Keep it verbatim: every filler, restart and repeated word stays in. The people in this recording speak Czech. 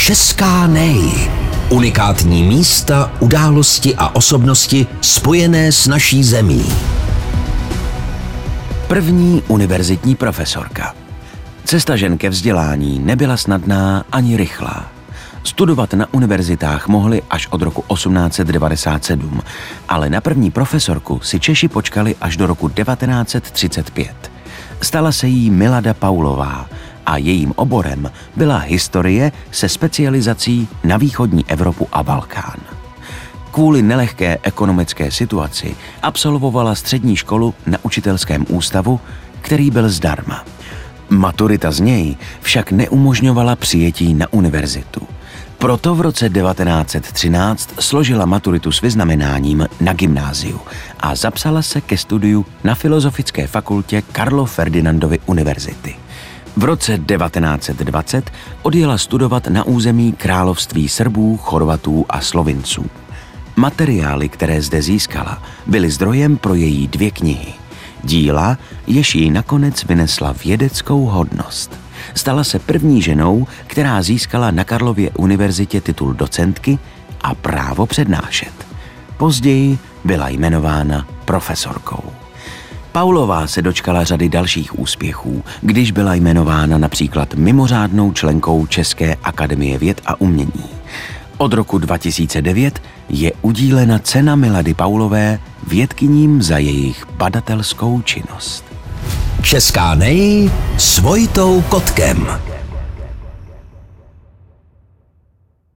Česká nej. Unikátní místa, události a osobnosti spojené s naší zemí. První univerzitní profesorka. Cesta žen ke vzdělání nebyla snadná ani rychlá. Studovat na univerzitách mohli až od roku osmnáct set devadesát sedm, ale na první profesorku si Češi počkali až do roku devatenáct set třicet pět. Stala se jí Milada Paulová a jejím oborem byla historie se specializací na východní Evropu a Balkán. Kvůli nelehké ekonomické situaci absolvovala střední školu na učitelském ústavu, který byl zdarma. Maturita z něj však neumožňovala přijetí na univerzitu. Proto v roce devatenáct set třináct složila maturitu s vyznamenáním na gymnáziu a zapsala se ke studiu na Filozofické fakultě Karlo Ferdinandovy univerzity. V roce devatenáct set dvacet odjela studovat na území království Srbů, Chorvatů a Slovinců. Materiály, které zde získala, byly zdrojem pro její dvě knihy. Díla, jež jí nakonec vynesla vědeckou hodnost. Stala se první ženou, která získala na Karlově univerzitě titul docentky a právo přednášet. Později byla jmenována profesorkou. Paulová se dočkala řady dalších úspěchů, když byla jmenována například mimořádnou členkou České akademie věd a umění. Od roku dva tisíce devět je udílena cena Milady Paulové vědkyním za jejich badatelskou činnost. Česká nej s Vojtou Kotkem.